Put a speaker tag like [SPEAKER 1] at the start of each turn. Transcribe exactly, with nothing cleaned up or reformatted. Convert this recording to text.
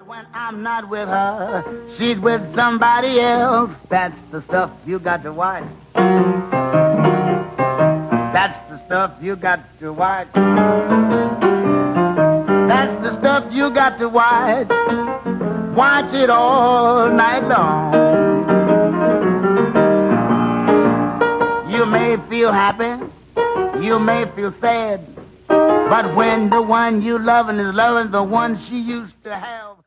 [SPEAKER 1] When I'm not with her, she's with somebody else. That's the stuff you got to watch. That's the stuff you got to watch. That's the stuff you got to watch. Watch it all night long. You may feel happy, you may feel sad, but when the one you loving is loving the one she used to have.